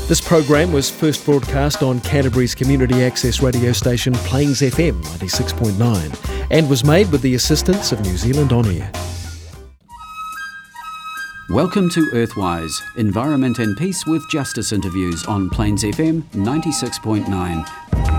This program was first broadcast on Canterbury's community access radio station Plains FM 96.9 and was made with the assistance of New Zealand On Air. Welcome to Earthwise, Environment and Peace with Justice interviews on Plains FM 96.9.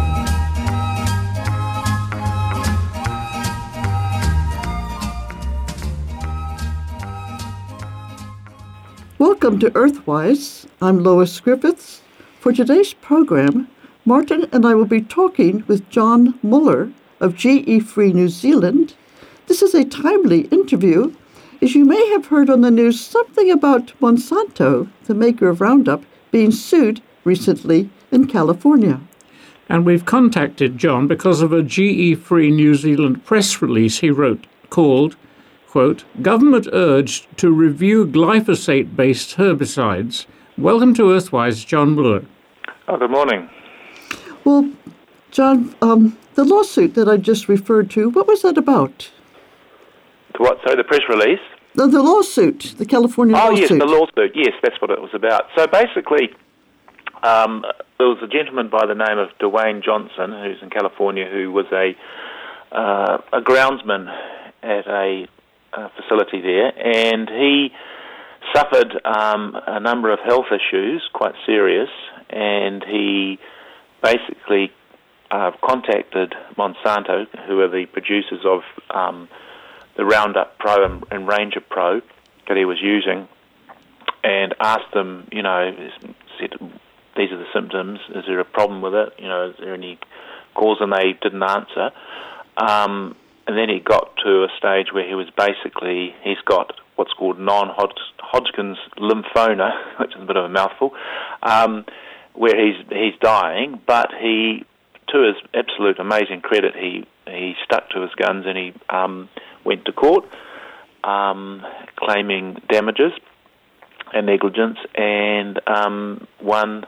Welcome to Earthwise. I'm Lois Griffiths. For today's program, Martin and I will be talking with John Muller of GE Free New Zealand. This is a timely interview, as you may have heard on the news something about Monsanto, the maker of Roundup, being sued recently in California. And we've contacted John because of a GE Free New Zealand press release he wrote called, quote, "Government urged to review glyphosate-based herbicides." Welcome to Earthwise, John Muller. Oh, good morning. Well, John, the lawsuit that I just referred to, what was that about? What? Sorry, the press release? The lawsuit, the California lawsuit. Oh, yes, the lawsuit. Yes, that's what it was about. So basically, there was a gentleman by the name of Dwayne Johnson, who's in California, who was a groundsman at a facility there, and he suffered a number of health issues, quite serious, and he basically contacted Monsanto, who are the producers of the Roundup Pro and Ranger Pro that he was using, and asked them, said, these are the symptoms, is there a problem with it, is there any cause, and they didn't answer. And then he got to a stage where he's got what's called non-Hodgkin's lymphoma, which is a bit of a mouthful, where he's dying, but he, to his absolute amazing credit, he stuck to his guns and he went to court claiming damages and negligence and won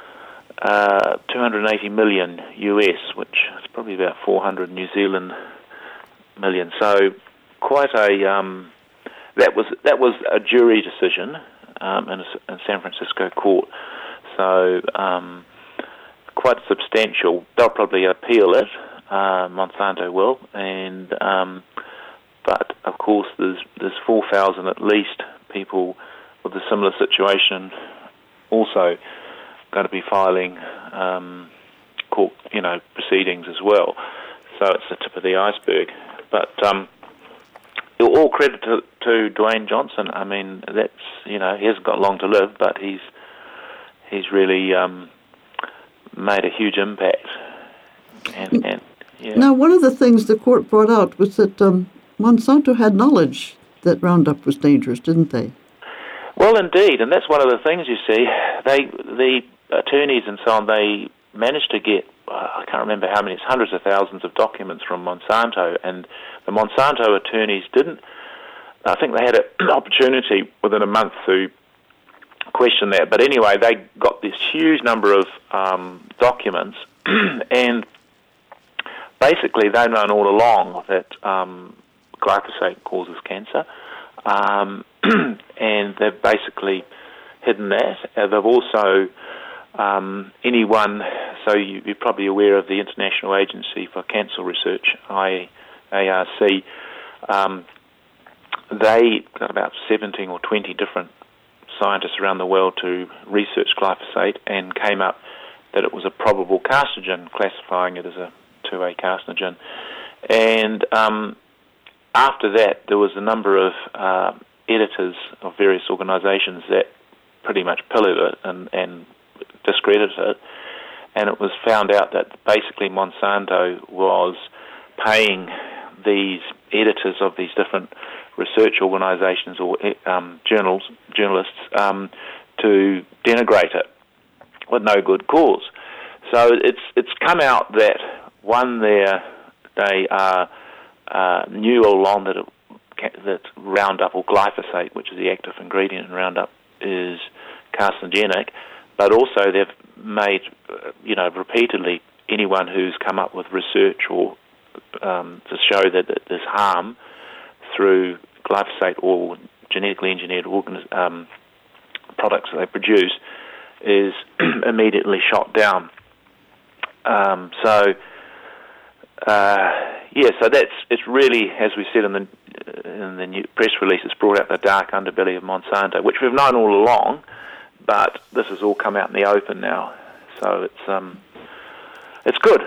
$280 million US, which is probably about 400 New Zealand million. So quite a that was a jury decision in San Francisco court. So quite substantial. They'll probably appeal it. Monsanto will, and but of course there's 4,000 at least people with a similar situation also going to be filing court proceedings as well. So it's the tip of the iceberg. But all credit to Dwayne Johnson. I mean, that's he hasn't got long to live, but he's really made a huge impact. And yeah. Now, one of the things the court brought out was that Monsanto had knowledge that Roundup was dangerous, didn't they? Well, indeed, and that's one of the things you see. The attorneys and so on, they managed to get, I can't remember how many, it's hundreds of thousands of documents from Monsanto, and the Monsanto attorneys I think they had an opportunity within a month to question that, but anyway, they got this huge number of documents, and basically they've known all along that glyphosate causes cancer, and they've basically hidden that. They've also so you're probably aware of the International Agency for Cancer Research, IARC. They got about 17 or 20 different scientists around the world to research glyphosate and came up that it was a probable carcinogen, classifying it as a 2A carcinogen. And after that, there was a number of editors of various organizations that pretty much pilloried it and discredited it, and it was found out that basically Monsanto was paying these editors of these different research organizations or journalists to denigrate it with no good cause. So it's come out that they knew all along that Roundup or glyphosate, which is the active ingredient in Roundup, is carcinogenic, but also they've made, repeatedly, anyone who's come up with research or to show that there's harm through glyphosate or genetically engineered products that they produce, is immediately shot down. So it's really, as we said in the new press release, it's brought out the dark underbelly of Monsanto, which we've known all along, but this has all come out in the open now. So it's good.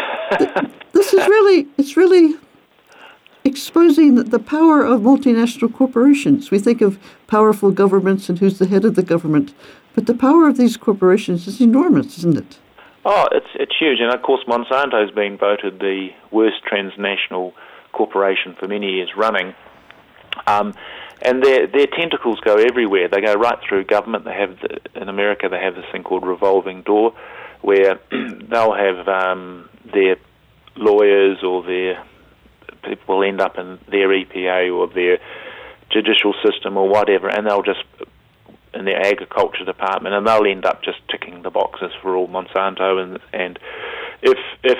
It's really exposing the power of multinational corporations. We think of powerful governments and who's the head of the government, but the power of these corporations is enormous, isn't it? Oh, it's huge, and of course Monsanto's been voted the worst transnational corporation for many years running, and their tentacles go everywhere. They go right through government. In America they have this thing called revolving door, where they'll have their lawyers or their people will end up in their EPA or their judicial system or whatever, and they'll just in their agriculture department, and they'll end up just ticking the boxes for all Monsanto, and if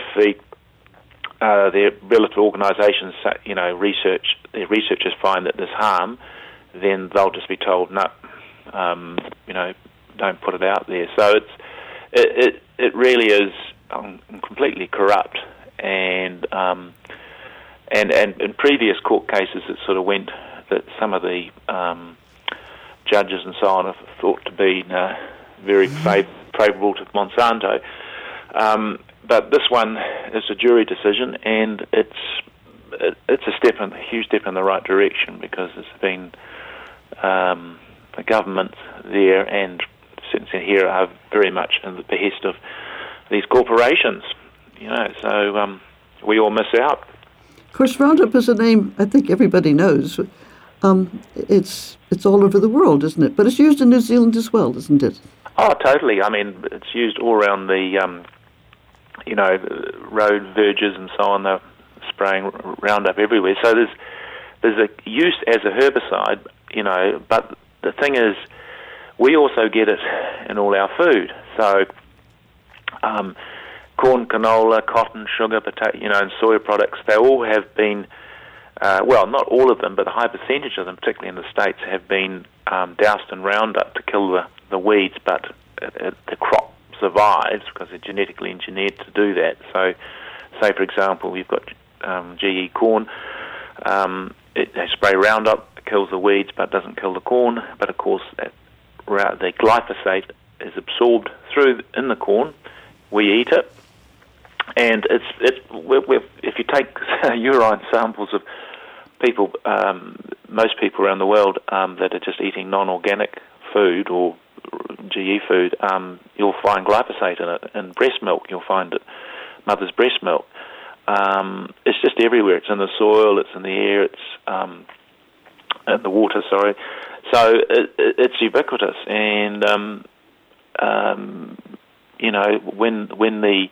their relative organisations, their researchers find that there's harm, then they'll just be told no, don't put it out there. So it really is completely corrupt, and in previous court cases it sort of went that some of the judges and so on have thought to be very favourable to Monsanto, but this one is a jury decision, and it's a huge step in the right direction, because there's been the government there and citizens here are very much in the behest of these corporations, so we all miss out. Of course, Roundup is a name I think everybody knows. It's all over the world, isn't it? But it's used in New Zealand as well, isn't it? Oh, totally. I mean, it's used all around the, road verges and so on. They're spraying Roundup everywhere. So there's a use as a herbicide, but the thing is, we also get it in all our food. So corn, canola, cotton, sugar, potato, and soy products, they all have been, not all of them, but a high percentage of them, particularly in the States, have been doused in Roundup to kill the weeds, but the crop survives because they're genetically engineered to do that. So, say for example, you've got GE corn, they spray Roundup, it kills the weeds but doesn't kill the corn, but of course the glyphosate is absorbed in the corn, we eat it, and if you take urine samples of people, most people around the world that are just eating non-organic food or GE food, you'll find glyphosate in it. In breast milk, you'll find it, mother's breast milk. It's just everywhere. It's in the soil, it's in the air, it's in the water, sorry. So it's ubiquitous, and when the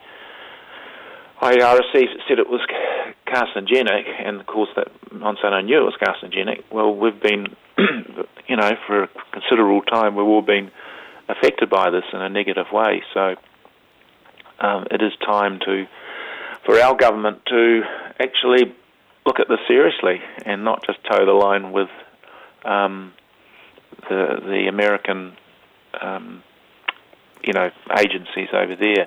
IARC said it was carcinogenic, and of course that Monsanto knew it was carcinogenic, well, we've been, for a considerable time, we've all been affected by this in a negative way. So it is time for our government to actually look at this seriously and not just toe the line with the American, agencies over there.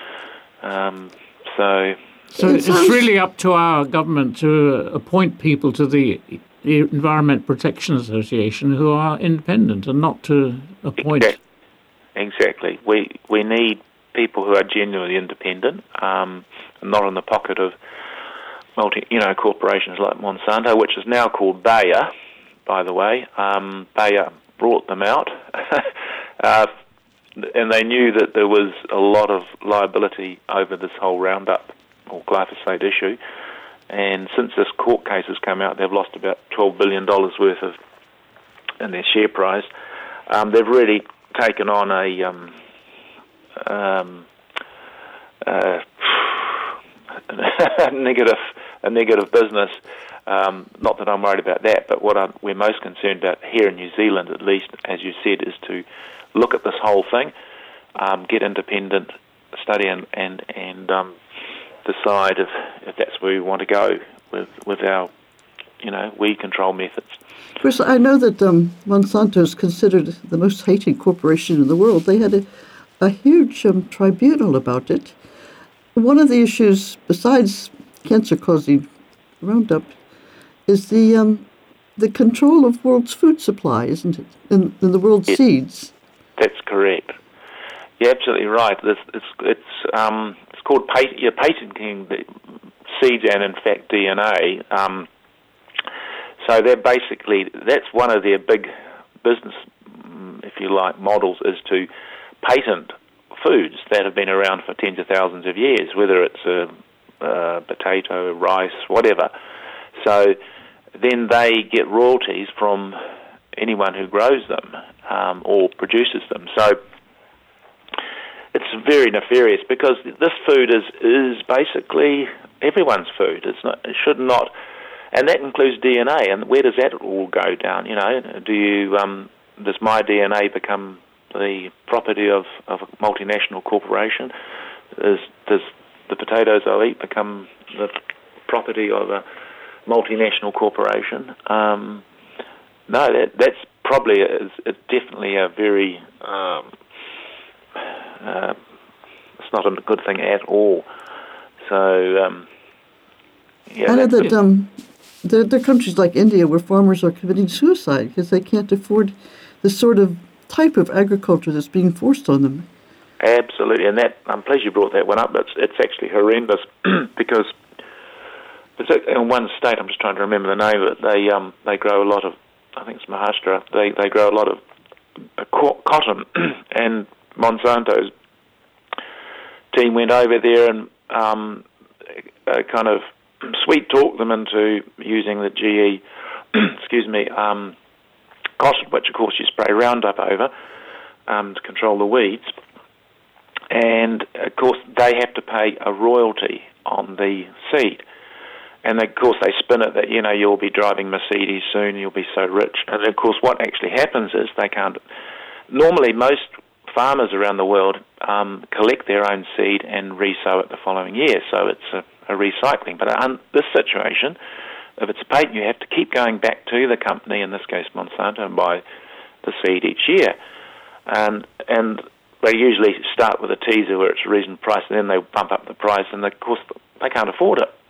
So it's really up to our government to appoint people to the Environment Protection Association who are independent, and not to appoint... Exactly. We need people who are genuinely independent, not in the pocket of corporations like Monsanto, which is now called Bayer, by the way. Bayer brought them out, and they knew that there was a lot of liability over this whole Roundup or glyphosate issue. And since this court case has come out, they've lost about $12 billion worth in their share price. They've really taken on a negative business. Not that I'm worried about that, but what we're most concerned about here in New Zealand, at least, as you said, is to look at this whole thing, get independent study, and decide if that's where we want to go with our weed control methods. Chris, I know that Monsanto is considered the most hated corporation in the world. They had a huge tribunal about it. One of the issues, besides cancer-causing Roundup, is the control of world's food supply, isn't it? In the world's seeds. That's correct. You're absolutely right. It's called patenting the seeds and, in fact, DNA. So that's one of their big business, if you like, models, is to patent foods that have been around for tens of thousands of years, whether it's a potato, rice, whatever. So then they get royalties from anyone who grows them or produces them. So it's very nefarious, because this food is basically everyone's food. It should not, and that includes DNA. And where does that all go down? Does my DNA become the property of a multinational corporation? Does the potatoes I eat become the property of a multinational corporation? No, that's probably it's definitely a very it's not a good thing at all. So I know that there are countries like India where farmers are committing suicide because they can't afford the sort of type of agriculture that's being forced on them. Absolutely, and that I'm pleased you brought that one up. It's actually horrendous because particularly in one state, I'm just trying to remember the name of it. They grow a lot of, I think it's Maharashtra. They grow a lot of cotton, and Monsanto's team went over there and kind of sweet talked them into using the GE, cotton, which of course you spray Roundup over to control the weeds. And of course they have to pay a royalty on the seed. And of course they spin it that, you'll be driving Mercedes soon, you'll be so rich. And of course what actually happens is they can't. Normally most farmers around the world collect their own seed and resow it the following year, so it's a recycling. But this situation, if it's a patent, you have to keep going back to the company, in this case Monsanto, and buy the seed each year. And they usually start with a teaser where it's a reasonable price, and then they bump up the price, and of course they can't afford it.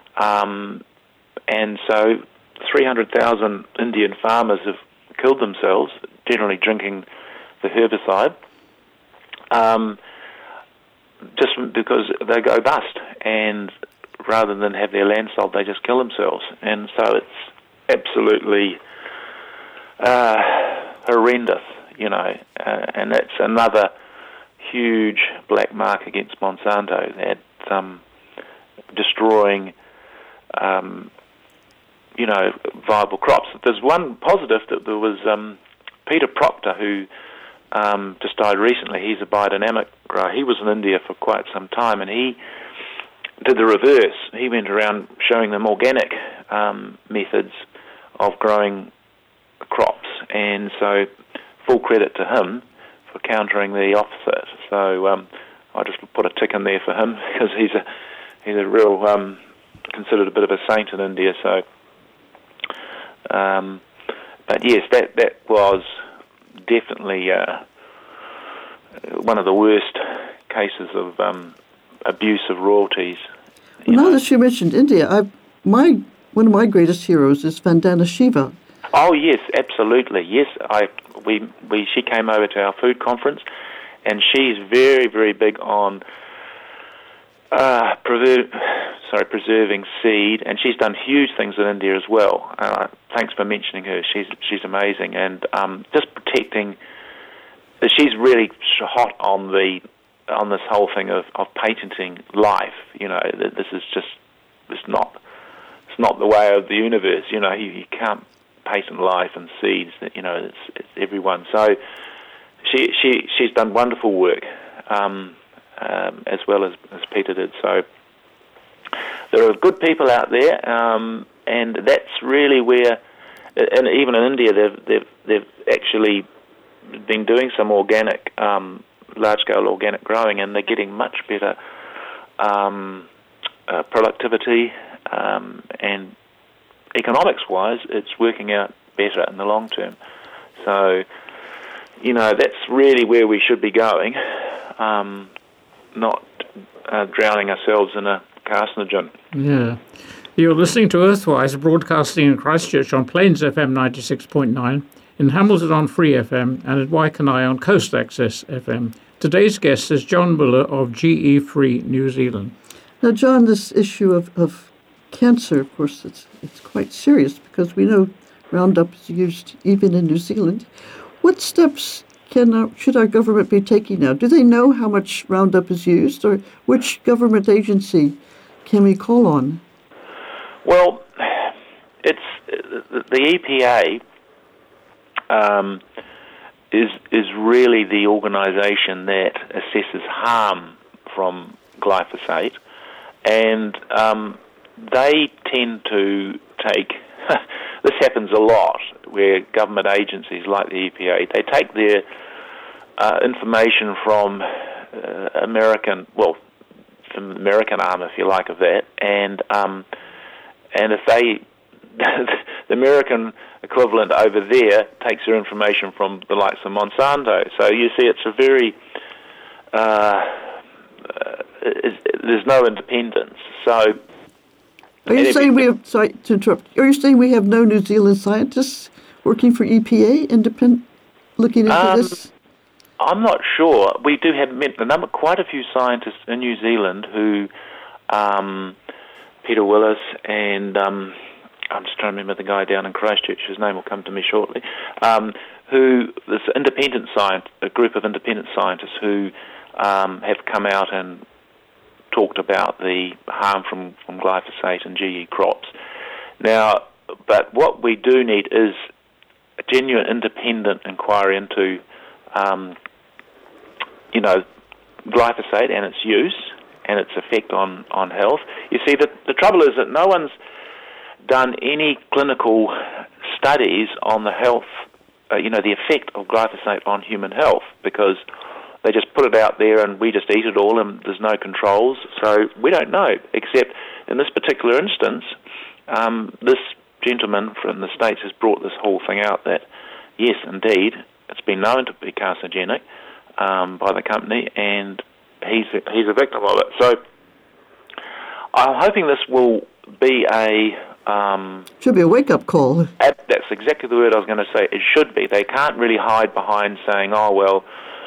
And so 300,000 Indian farmers have killed themselves, generally drinking the herbicide, just because they go bust, and rather than have their land sold, they just kill themselves. And so it's absolutely horrendous, and that's another huge black mark against Monsanto, that destroying viable crops. There's one positive, that there was Peter Proctor, who just died recently. He's a biodynamic grower. He was in India for quite some time, and he did the reverse. He went around showing them organic methods of growing crops, and so full credit to him for countering the opposite. So I just put a tick in there for him, because he's a real considered a bit of a saint in India. So, but yes, that was definitely one of the worst cases of abuse of royalties. Now that you mentioned India, one of my greatest heroes is Vandana Shiva. Oh yes, absolutely. Yes, she came over to our food conference, and she's very, very big on preserving seed, and she's done huge things in India as well. Thanks for mentioning her. She's amazing, and just protecting. She's really hot on this whole thing of patenting life. This is just it's not the way of the universe. You can't patent life and seeds. It's everyone. So she's done wonderful work. As well as Peter did. So there are good people out there, and that's really where, and even in India, they've actually been doing some organic, large-scale organic growing, and they're getting much better productivity and economics-wise, it's working out better in the long term. So, that's really where we should be going, not drowning ourselves in a carcinogen. Yeah. You're listening to Earthwise, broadcasting in Christchurch on Plains FM 96.9, in Hamilton on Free FM, and at Waikanae on Coast Access FM. Today's guest is John Muller of GE Free New Zealand. Now, John, this issue of cancer, of course, it's quite serious because we know Roundup is used even in New Zealand. What steps should our government be taking now? Do they know how much Roundup is used, or which government agency can we call on? Well, it's the EPA is really the organisation that assesses harm from glyphosate, and they tend to take. This happens a lot where government agencies like the EPA, they take their information from American arm, if you like, of that, and if they, the American equivalent over there takes their information from the likes of Monsanto. So you see, it's a very there's no independence. So. Are you saying we have? Sorry to interrupt. Are you saying we have no New Zealand scientists working for EPA, independent, looking into this? I'm not sure. We do have quite a few scientists in New Zealand who, Peter Willis and I'm just trying to remember the guy down in Christchurch. His name will come to me shortly. Who this a group of independent scientists who have come out and talked about the harm from glyphosate and GE crops. Now, but what we do need is a genuine independent inquiry into, glyphosate and its use and its effect on health. You see, the trouble is that no one's done any clinical studies on the health, the effect of glyphosate on human health, because they just put it out there and we just eat it all and there's no controls. So we don't know, except in this particular instance, this gentleman from the States has brought this whole thing out that, yes, indeed, it's been known to be carcinogenic by the company, and he's a victim of it. So I'm hoping this will be should be a wake-up call. That's exactly the word I was going to say. It should be. They can't really hide behind saying, oh, well,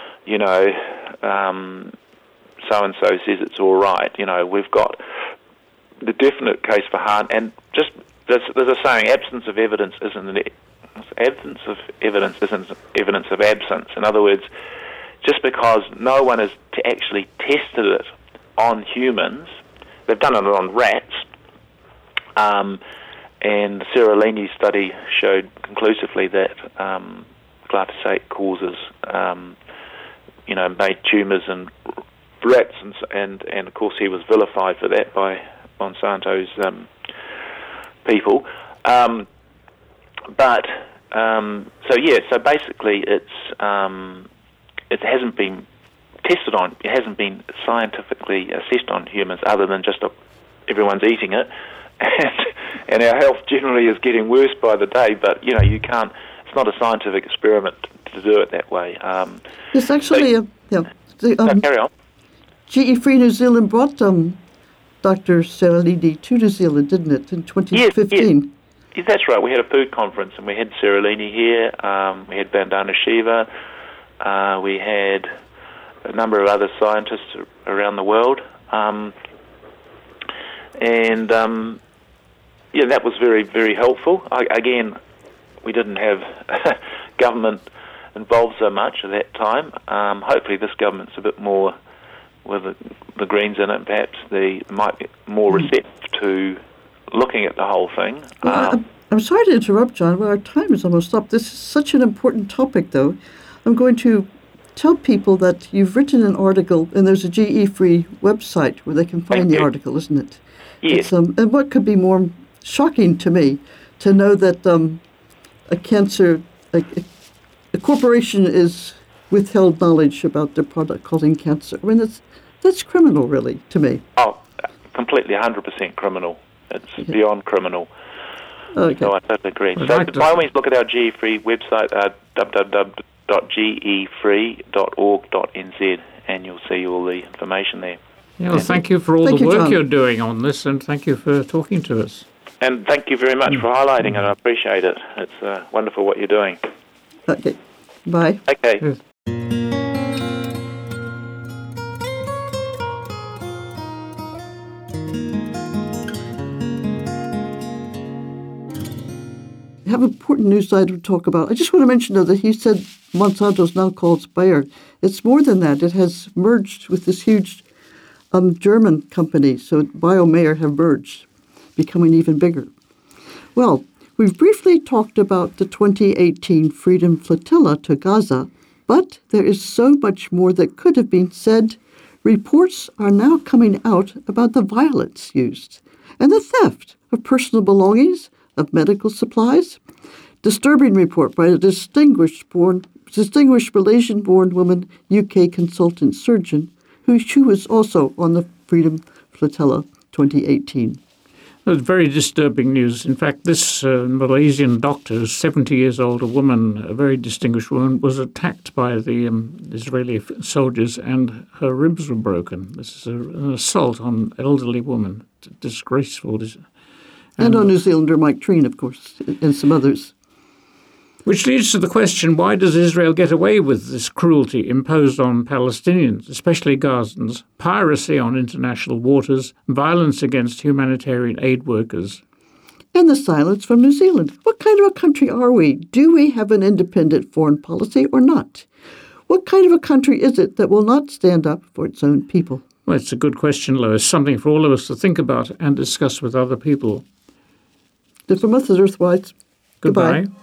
so-and-so says it's all right. We've got the definite case for harm, and just there's a saying: absence of evidence isn't evidence of absence. In other words, just because no one has actually tested it on humans, they've done it on rats, and the Seralini study showed conclusively that glyphosate causes made tumours in rats, and of course he was vilified for that by Monsanto's people. So basically it hasn't been tested on, it hasn't been scientifically assessed on humans, other than just everyone's eating it, and our health generally is getting worse by the day, but you can't, it's not a scientific experiment to do it that way. It's actually carry on. GE Free New Zealand brought Dr. Seralini to New Zealand, didn't it, in 2015? Yes, that's right. We had a food conference, and we had Seralini here. We had Vandana Shiva. We had a number of other scientists around the world. That was very, very helpful. Again, we didn't have government involved so much at that time. Hopefully this government's a bit more, with the Greens in it, perhaps they might be more receptive to looking at the whole thing. Well, I'm sorry to interrupt, John. Well, our time is almost up. This is such an important topic, though. I'm going to tell people that you've written an article, and there's a GE Free website where they can find the article, isn't it? Yes. And what could be more shocking to me, to know that a corporation is withheld knowledge about their product causing cancer. I mean, that's criminal, really, to me. Oh, completely, 100% criminal. It's beyond criminal. Okay. So I totally agree. I'd So like to- by all means, look at our GE Free website, www.gefree.org.nz, and you'll see all the information there. Yeah, well, thank you for all Thank the you, work John. you're doing on this, and thank you for talking to us. And thank you very much for highlighting it. I appreciate it. It's wonderful what you're doing. Okay. Bye. Okay. Yes. I have important news item to talk about. I just want to mention, though, that he said Monsanto's now called Bayer. It's more than that. It has merged with this huge German company. So BioMayer have merged, becoming even bigger. Well, we've briefly talked about the 2018 Freedom Flotilla to Gaza, but there is so much more that could have been said. Reports are now coming out about the violence used and the theft of personal belongings, of medical supplies. Disturbing report by a distinguished Malaysian-born woman, UK consultant surgeon, she was also on the Freedom Flotilla 2018. It was very disturbing news. In fact, this Malaysian doctor, 70 years old, a woman, a very distinguished woman, was attacked by the Israeli soldiers and her ribs were broken. This is an assault on an elderly woman. Disgraceful. And on New Zealander Mike Treen, of course, and some others. Which leads to the question, why does Israel get away with this cruelty imposed on Palestinians, especially Gazans, piracy on international waters, violence against humanitarian aid workers? And the silence from New Zealand. What kind of a country are we? Do we have an independent foreign policy or not? What kind of a country is it that will not stand up for its own people? Well, it's a good question, Lois. Something for all of us to think about and discuss with other people. From us as Earthwise, Goodbye. Goodbye.